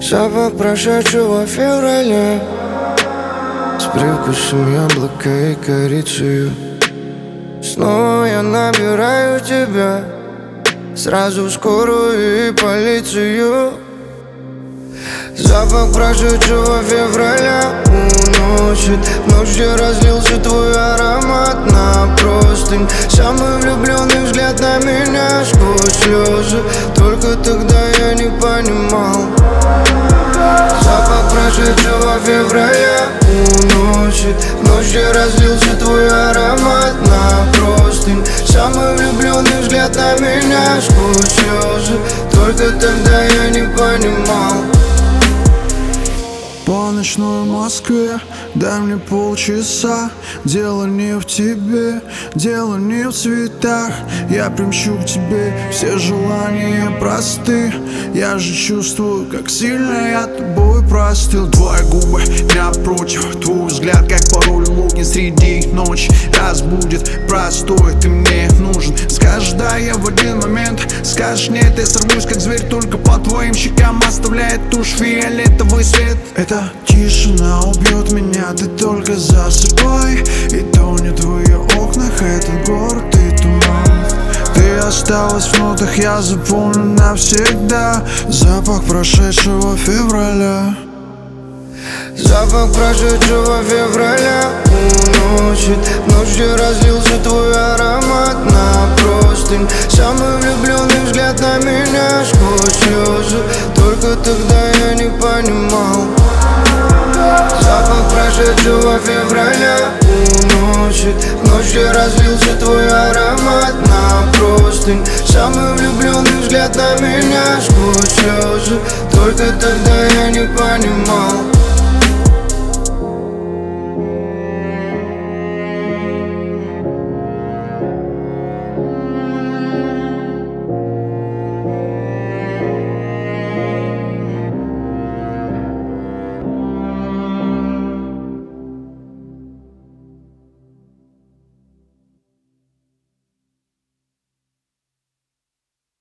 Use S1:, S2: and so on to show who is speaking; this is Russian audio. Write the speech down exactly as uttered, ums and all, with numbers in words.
S1: Запах прошедшего февраля с привкусом яблока и корицы. Снова я набираю тебя, сразу в скорую и полицию. Запах прошедшего февраля уносит ночь, где разлился твой аромат на простынь. Самый влюбленный взгляд на меня сквозь слезы. Только тогда я не понимал. Запах прошедшего февраля уносит ночь, где разлился твой аромат на простынь. Самый влюбленный взгляд на меня сквозь слезы. Только тогда я не понимал.
S2: По ночной Москве дай мне полчаса. Дело не в тебе, дело не в цветах. Я примчу к тебе, все желания просты. Я же чувствую, как сильно я тобой простыл. Твои губы напротив, твой взгляд, как пароль логин среди ночи. Разбудит простой, ты мне нужен. Скажешь да, я в один момент. Скажешь нет, я сорвусь, как зверь. Только по твоим щекам оставляет тушь фиолетовый свет. Эта тишина убьет меня, ты только засыпай. И тонет в ее окнах этот город и туман. Ты осталась в нотах, я запомню навсегда. Запах прошедшего февраля.
S1: Запах прошедшего февраля уносит ночь, где разлился твой аромат на простынь. Самый влюбленный взгляд на меня сквозь слезы. Только тогда я не понимал. Запах прошедшего февраля уносит ночь, где разлился твой аромат на простынь. Самый влюбленный взгляд на меня сквозь слезы. Только тогда я не понимал.